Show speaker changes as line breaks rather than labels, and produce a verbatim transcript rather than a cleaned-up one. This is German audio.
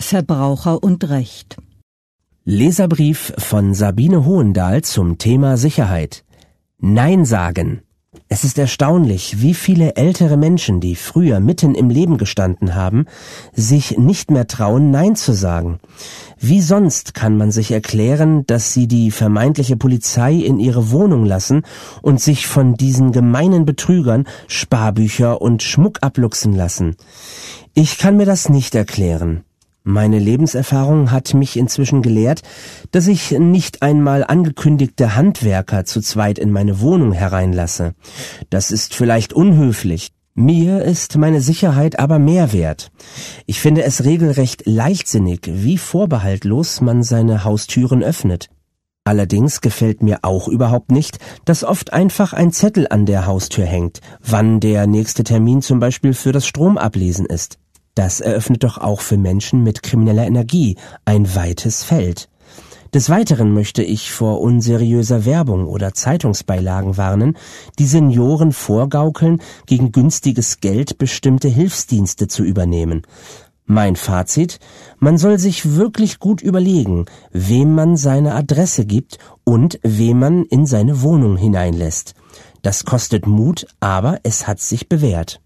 Verbraucher und Recht.
Leserbrief von Sabine Hohendahl zum Thema Sicherheit. Nein sagen. Es ist erstaunlich, wie viele ältere Menschen, die früher mitten im Leben gestanden haben, sich nicht mehr trauen, Nein zu sagen. Wie sonst kann man sich erklären, dass sie die vermeintliche Polizei in ihre Wohnung lassen und sich von diesen gemeinen Betrügern Sparbücher und Schmuck abluchsen lassen? Ich kann mir das nicht erklären. Meine Lebenserfahrung hat mich inzwischen gelehrt, dass ich nicht einmal angekündigte Handwerker zu zweit in meine Wohnung hereinlasse. Das ist vielleicht unhöflich. Mir ist meine Sicherheit aber mehr wert. Ich finde es regelrecht leichtsinnig, wie vorbehaltlos man seine Haustüren öffnet. Allerdings gefällt mir auch überhaupt nicht, dass oft einfach ein Zettel an der Haustür hängt, wann der nächste Termin zum Beispiel für das Stromablesen ist. Das eröffnet doch auch für Menschen mit krimineller Energie ein weites Feld. Des Weiteren möchte ich vor unseriöser Werbung oder Zeitungsbeilagen warnen, die Senioren vorgaukeln, gegen günstiges Geld bestimmte Hilfsdienste zu übernehmen. Mein Fazit: Man soll sich wirklich gut überlegen, wem man seine Adresse gibt und wem man in seine Wohnung hineinlässt. Das kostet Mut, aber es hat sich bewährt.